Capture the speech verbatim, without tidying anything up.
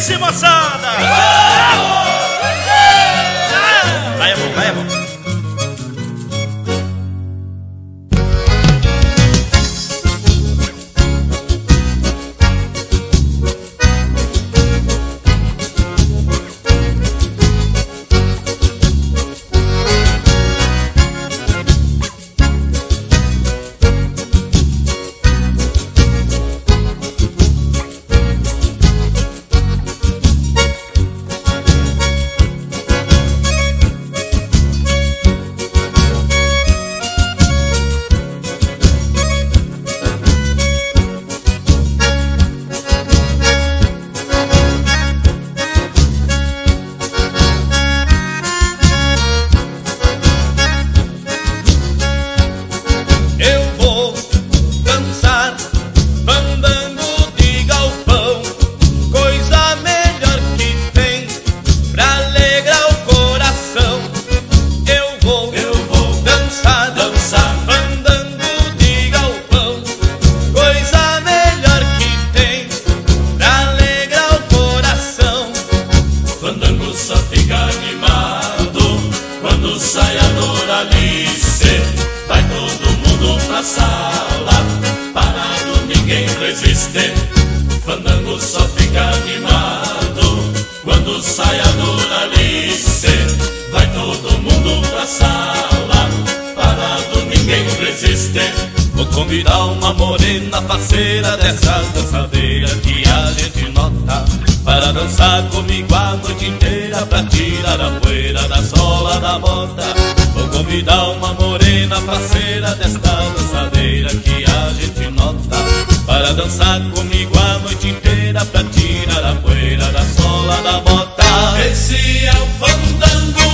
Esse, moçada! Vai, é bom, vai, é bom. Convidar uma morena parceira dessa dançadeira que a gente nota, para dançar comigo a noite inteira, pra tirar a poeira da sola da bota. Vou convidar uma morena parceira desta dançadeira que a gente nota, para dançar comigo a noite inteira, pra tirar a poeira da sola da bota. Esse é o fandango